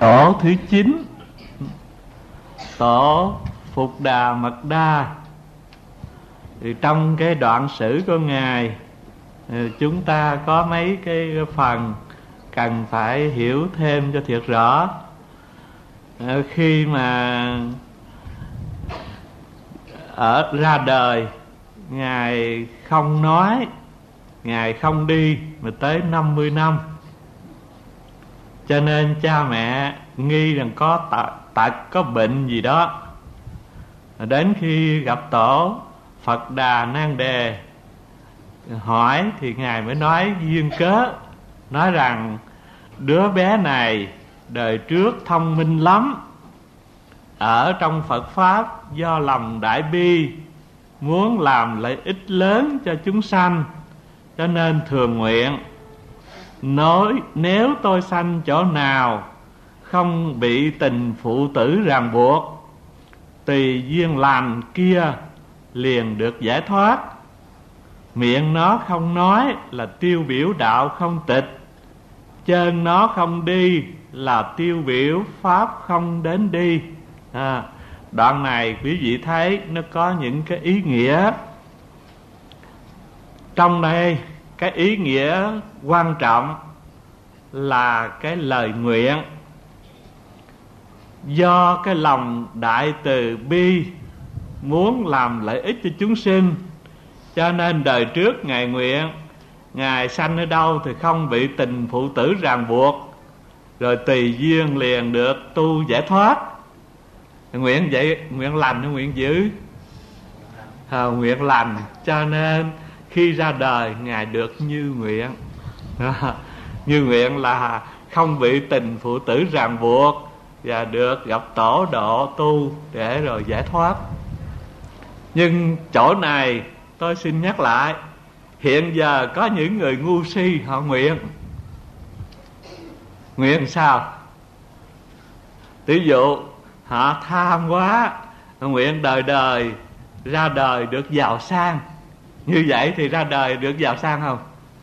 Tổ thứ 9, tổ Phục Đà Mật Đa. Thì trong cái đoạn sử của Ngài, chúng ta có mấy cái phần cần phải hiểu thêm cho thiệt rõ. Khi mà ra đời, Ngài không nói, Ngài không đi mà tới 50 năm. Cho nên cha mẹ nghi rằng có tật, có bệnh gì đó. Đến khi gặp tổ Phật Đà Nan Đề hỏi thì Ngài mới nói duyên cớ, nói rằng đứa bé này đời trước thông minh lắm, ở trong Phật Pháp do lòng đại bi, muốn làm lợi ích lớn cho chúng sanh, cho nên thường nguyện nói nếu tôi sanh chỗ nào không bị tình phụ tử ràng buộc, tùy duyên lành kia liền được giải thoát. Miệng nó không nói là tiêu biểu đạo không tịch, chân nó không đi là tiêu biểu pháp không đến đi. Đoạn này quý vị thấy nó có những cái ý nghĩa. Trong đây cái ý nghĩa quan trọng là cái lời nguyện. Do cái lòng đại từ bi muốn làm lợi ích cho chúng sinh, cho nên đời trước Ngài nguyện Ngài sanh ở đâu thì không bị tình phụ tử ràng buộc, rồi tùy duyên liền được tu giải thoát. Nguyện vậy, nguyện lành hay nguyện dữ? Nguyện lành. Cho nên khi ra đời Ngài được như nguyện. Như nguyện là không bị tình phụ tử ràng buộc, và được gặp tổ độ tu để rồi giải thoát. Nhưng chỗ này tôi xin nhắc lại, hiện giờ có những người ngu si họ nguyện. Nguyện sao? Ví dụ họ tham quá, nguyện đời đời ra đời được giàu sang. Như vậy thì ra đời được giàu sang không?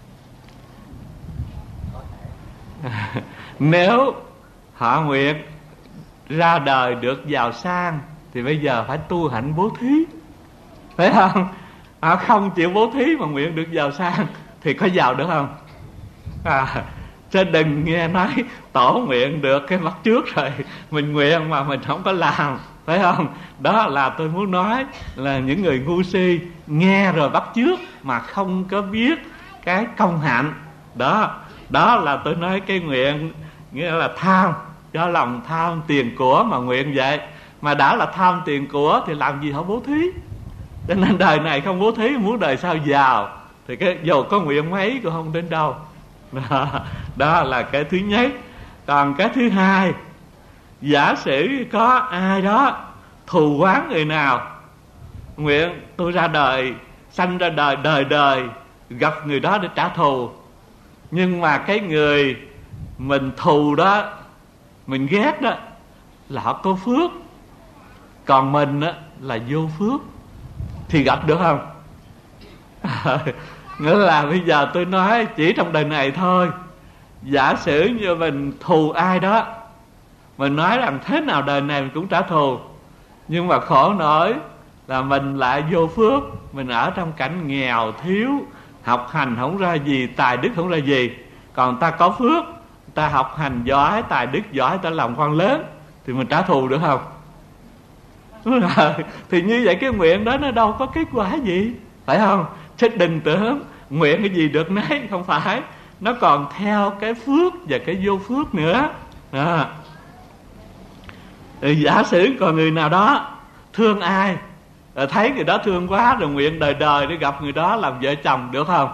Nếu họ nguyện ra đời được giàu sang thì bây giờ phải tu hạnh bố thí, phải không? Họ không chịu bố thí mà nguyện được giàu sang thì có giàu được không? Chứ đừng nghe nói tổ nguyện được cái bắt trước rồi mình nguyện mà mình không có làm, phải không? Đó là tôi muốn nói là những người ngu si nghe rồi bắt chước mà không có biết cái công hạnh. Đó là tôi nói cái nguyện nghĩa là tham, do lòng tham tiền của mà nguyện vậy. Mà đã là tham tiền của thì làm gì họ bố thí. Cho nên đời này không bố thí, muốn đời sau giàu thì cái dù có nguyện mấy cũng không đến đâu. Đó là cái thứ nhất. Còn cái thứ hai, giả sử có ai đó thù oán người nào, nguyện tôi ra đời, sanh ra đời, đời đời gặp người đó để trả thù. Nhưng mà cái người mình thù đó, mình ghét đó là họ có phước, còn mình á là vô phước, thì gặp được không? Nghĩa là bây giờ tôi nói chỉ trong đời này thôi. Giả sử như mình thù ai đó, mình nói rằng thế nào đời này mình cũng trả thù, nhưng mà khổ nổi là mình lại vô phước. Mình ở trong cảnh nghèo thiếu, học hành không ra gì, tài đức không ra gì. Còn ta có phước, ta học hành giỏi, tài đức giỏi, ta làm quan lớn, thì mình trả thù được không? Thì như vậy cái nguyện đó nó đâu có kết quả gì, phải không? Chứ đừng tưởng nguyện cái gì được nấy, không phải. Nó còn theo cái phước và cái vô phước nữa. Giả sử còn người nào đó thương ai, thấy người đó thương quá rồi nguyện đời đời để gặp người đó làm vợ chồng, được không?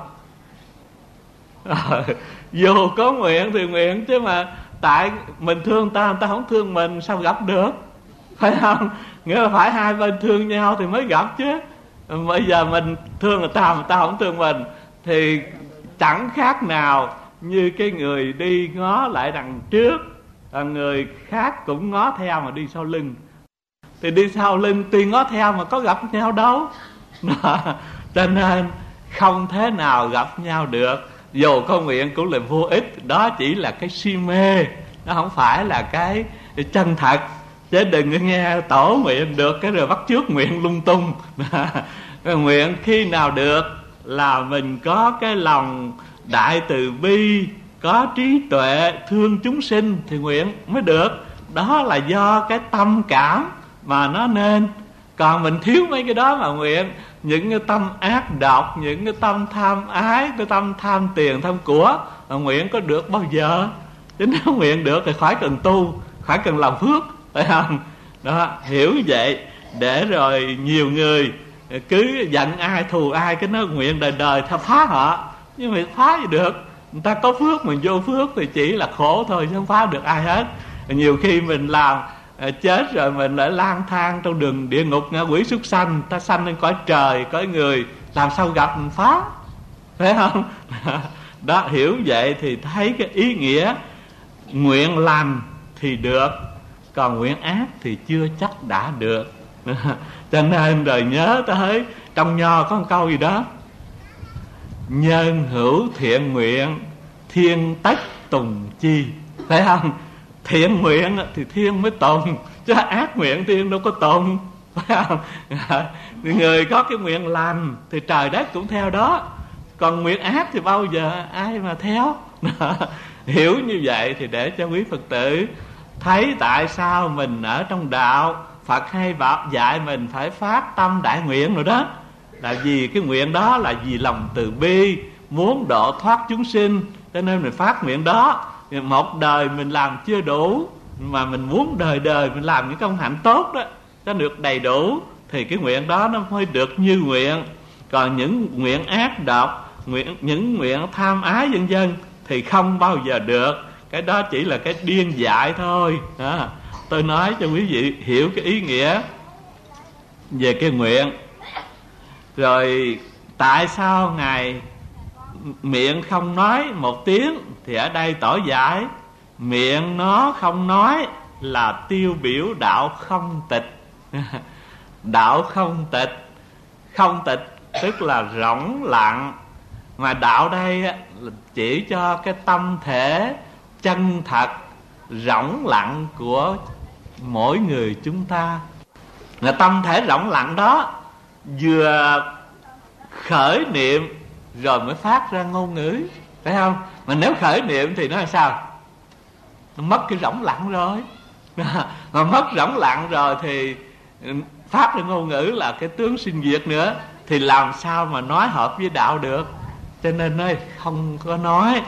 Dù có nguyện thì nguyện, chứ mà tại mình thương ta, người ta không thương mình, sao gặp được, phải không? Nghĩa là phải hai bên thương nhau thì mới gặp chứ. Bây giờ mình thương người ta không thương mình thì chẳng khác nào như cái người đi ngó lại đằng trước, người khác cũng ngó theo mà đi sau lưng. Thì đi sau lưng tuy ngó theo mà có gặp nhau đâu. Cho nên không thế nào gặp nhau được. Dù có nguyện cũng là vô ích. Đó chỉ là cái si mê, nó không phải là cái chân thật. Chứ đừng có nghe tổ nguyện được cái rồi bắt chước nguyện lung tung. Nguyện khi nào được là mình có cái lòng đại từ bi, có trí tuệ thương chúng sinh thì nguyện mới được. Đó là do cái tâm cảm mà nó nên. Còn mình thiếu mấy cái đó mà nguyện, những cái tâm ác độc, những cái tâm tham ái, cái tâm tham tiền tham của, mà nguyện có được bao giờ? Chứ nếu nguyện được thì khỏi cần tu, khỏi cần làm phước, phải không? Đó, hiểu như vậy. Để rồi nhiều người cứ giận ai thù ai, cái nó nguyện đời đời theo phá họ. Nhưng mà phá gì được, người ta có phước mình vô phước thì chỉ là khổ thôi, chứ không phá được ai hết. Nhiều khi mình làm chết rồi mình lại lang thang trong đường địa ngục, ngạ quỷ súc sanh, ta sanh lên cõi trời cõi người, làm sao gặp mình phá, phải không? Đó, hiểu vậy thì thấy cái ý nghĩa nguyện lành thì được, còn nguyện ác thì chưa chắc đã được. Cho nên rồi nhớ tới trong Nho có một câu gì đó: nhân hữu thiện nguyện, thiên tất tùng chi. Phải không? Thiện nguyện thì thiên mới tùng, chứ ác nguyện thiên đâu có tùng, phải không? Người có cái nguyện lành thì trời đất cũng theo đó, còn nguyện ác thì bao giờ ai mà theo. Hiểu như vậy thì để cho quý Phật tử thấy tại sao mình ở trong đạo Phật hay bảo dạy mình phải phát tâm đại nguyện rồi đó. Là vì cái nguyện đó là vì lòng từ bi, muốn độ thoát chúng sinh, cho nên mình phát nguyện đó. Một đời mình làm chưa đủ, mà mình muốn đời đời mình làm những công hạnh tốt đó cho được đầy đủ, thì cái nguyện đó nó mới được như nguyện. Còn những nguyện ác độc, những nguyện tham ái vân vân thì không bao giờ được. Cái đó chỉ là cái điên dại thôi đó. Tôi nói cho quý vị hiểu cái ý nghĩa về cái nguyện. Rồi tại sao Ngài miệng không nói một tiếng, thì ở đây tỏ giải miệng nó không nói là tiêu biểu đạo không tịch. Đạo không tịch, không tịch tức là rỗng lặng. Mà đạo đây chỉ cho cái tâm thể chân thật rỗng lặng của mỗi người chúng ta. Là tâm thể rỗng lặng đó vừa khởi niệm rồi mới phát ra ngôn ngữ, phải không? Mà nếu khởi niệm thì nó là sao? Nó mất cái rỗng lặng rồi. Mà mất rỗng lặng rồi thì phát ra ngôn ngữ là cái tướng sinh diệt nữa, thì làm sao mà nói hợp với đạo được? Cho nên nói không có nói.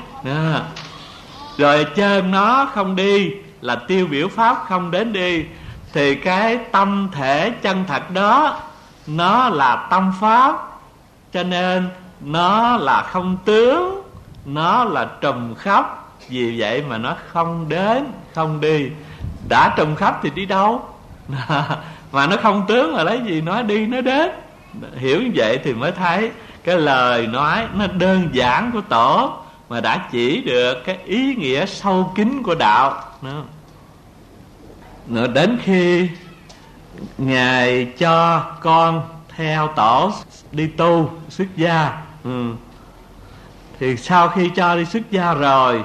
Rồi chân nó không đi là tiêu biểu pháp không đến đi. Thì cái tâm thể chân thật đó nó là tâm pháp, cho nên nó là không tướng, nó là trùm khắp. Vì vậy mà nó không đến, không đi. Đã trùm khắp thì đi đâu? Mà nó không tướng là lấy gì nói đi nói đến. Hiểu như vậy thì mới thấy cái lời nói nó đơn giản của Tổ mà đã chỉ được cái ý nghĩa sâu kín của đạo. Nữa đến khi Ngài cho con theo Tổ đi tu xuất gia, thì sau khi cho đi xuất gia rồi,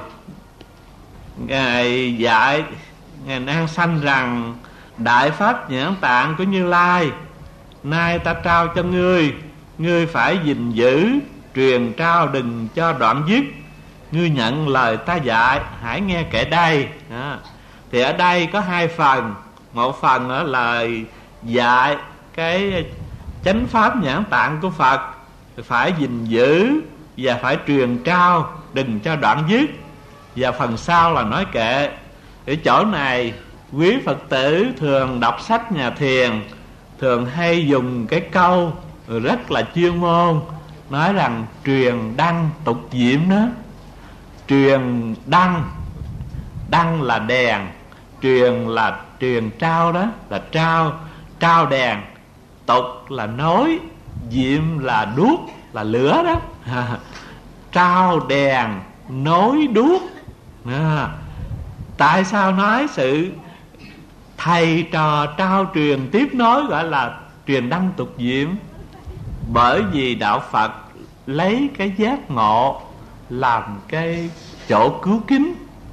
Ngài dạy Ngài An Sanh rằng: đại pháp nhãn tạng của Như Lai nay ta trao cho ngươi, ngươi phải gìn giữ truyền trao, đừng cho đoạn dứt. Ngươi nhận lời ta dạy, hãy nghe kể đây. Thì ở đây có hai phần. Một phần là lời dạy cái chánh pháp nhãn tạng của Phật, phải gìn giữ và phải truyền trao, đừng cho đoạn dứt. Và phần sau là nói kệ. Ở chỗ này quý Phật tử thường đọc sách nhà thiền thường hay dùng cái câu rất là chuyên môn, nói rằng truyền đăng tục diệm đó. Truyền đăng, đăng là đèn, truyền là truyền trao đó, là trao đèn. Tục là nối, diệm là đuốc, là lửa đó. Trao đèn nối đuốc. Tại sao nói sự thầy trò trao truyền tiếp nối gọi là truyền đăng tục diệm? Bởi vì đạo Phật lấy cái giác ngộ làm cái chỗ cứu kính.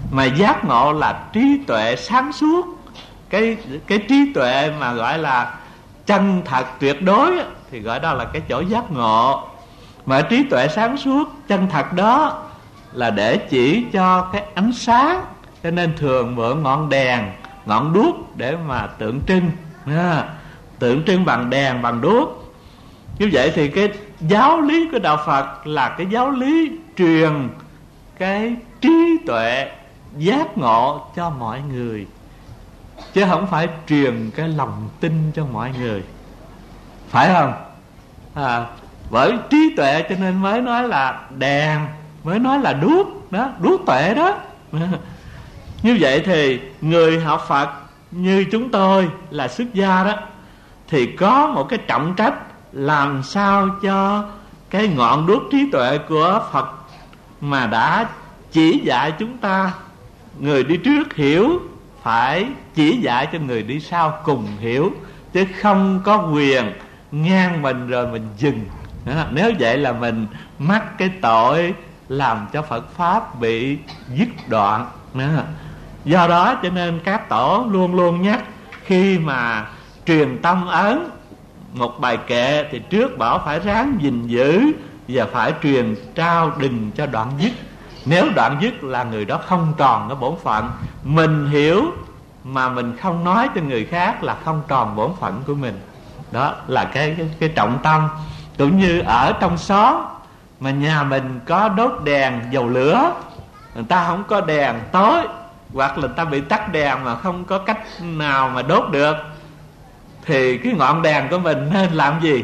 Mà giác ngộ là trí tuệ sáng suốt. Cái trí tuệ mà gọi là chân thật tuyệt đối á, thì gọi đó là cái chỗ giác ngộ. Mà trí tuệ sáng suốt chân thật đó là để chỉ cho cái ánh sáng, cho nên thường mượn ngọn đèn, ngọn đuốc để mà tượng trưng, tượng trưng bằng đèn, bằng đuốc. Như vậy thì cái giáo lý của đạo Phật là cái giáo lý truyền cái trí tuệ giác ngộ cho mọi người, chứ không phải truyền cái lòng tin cho mọi người, phải không? Bởi trí tuệ cho nên mới nói là đèn, mới nói là đuốc đó, đuốc tuệ đó. Như vậy thì người học Phật như chúng tôi là xuất gia đó, thì có một cái trọng trách làm sao cho cái ngọn đuốc trí tuệ của Phật mà đã chỉ dạy chúng ta, người đi trước hiểu, phải chỉ dạy cho người đi sau cùng hiểu, chứ không có quyền ngang mình rồi mình dừng. Nếu vậy là mình mắc cái tội làm cho Phật Pháp bị dứt đoạn. Do đó cho nên các tổ luôn luôn nhắc, khi mà truyền tâm ấn một bài kệ thì trước bảo phải ráng gìn giữ và phải truyền trao đừng cho đoạn dứt. Nếu đoạn dứt là người đó không tròn cái bổn phận. Mình hiểu mà mình không nói cho người khác là không tròn bổn phận của mình. Đó là cái trọng tâm. Cũng như ở trong xóm mà nhà mình có đốt đèn dầu lửa, người ta không có đèn tối, hoặc là người ta bị tắt đèn mà không có cách nào mà đốt được, thì cái ngọn đèn của mình nên làm gì?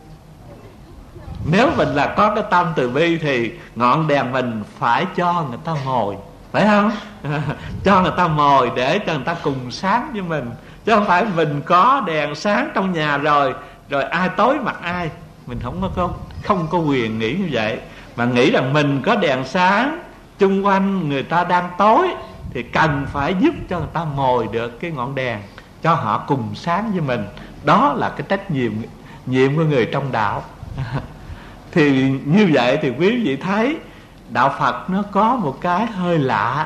Nếu mình là có cái tâm từ bi thì ngọn đèn mình phải cho người ta mồi, phải không? Cho người ta mồi để cho người ta cùng sáng với mình, chứ không phải mình có đèn sáng trong nhà rồi ai tối mặt ai. Mình không có quyền nghĩ như vậy, mà nghĩ rằng mình có đèn sáng, chung quanh người ta đang tối, thì cần phải giúp cho người ta mồi được cái ngọn đèn, cho họ cùng sáng với mình. Đó là cái trách nhiệm của người trong đạo. Thì như vậy thì quý vị thấy đạo Phật nó có một cái hơi lạ,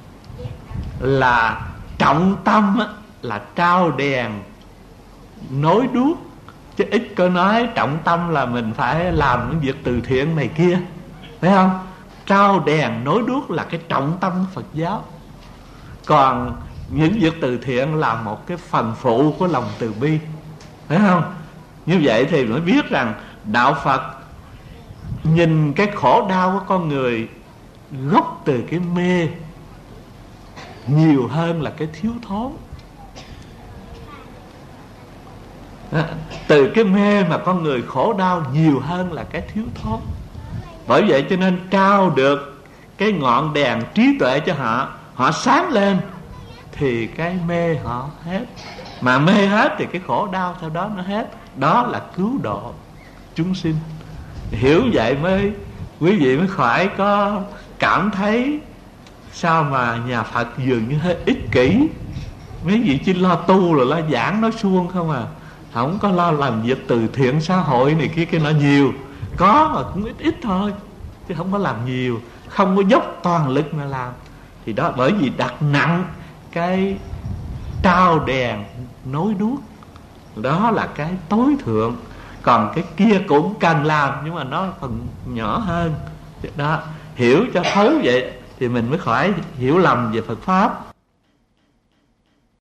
là trọng tâm là trao đèn nối đuốc, chứ ít có nói trọng tâm là mình phải làm những việc từ thiện này kia, phải không? Trao đèn nối đuốc là cái trọng tâm của Phật giáo. Còn những việc từ thiện là một cái phần phụ của lòng từ bi, phải không? Như vậy thì mới biết rằng đạo Phật nhìn cái khổ đau của con người gốc từ cái mê nhiều hơn là cái thiếu thốn. Từ cái mê mà con người khổ đau nhiều hơn là cái thiếu thốn. Bởi vậy cho nên trao được cái ngọn đèn trí tuệ cho họ, họ sáng lên thì cái mê họ hết. Mà mê hết thì cái khổ đau theo đó nó hết. Đó là cứu độ chúng sinh. Hiểu vậy mới quý vị mới khỏi có cảm thấy sao mà nhà Phật dường như hơi ích kỷ. Mấy vị chỉ lo tu rồi lo giảng nói suông không à, không có lo làm việc từ thiện xã hội này kia nọ nhiều. Có mà cũng ít thôi, chứ không có làm nhiều, không có dốc toàn lực mà làm. Thì đó bởi vì đặt nặng cái trao đèn nối đuốc, đó là cái tối thượng. Còn cái kia cũng cần làm, nhưng mà nó phần nhỏ hơn. Đó, hiểu cho thấu vậy thì mình mới khỏi hiểu lầm về Phật Pháp.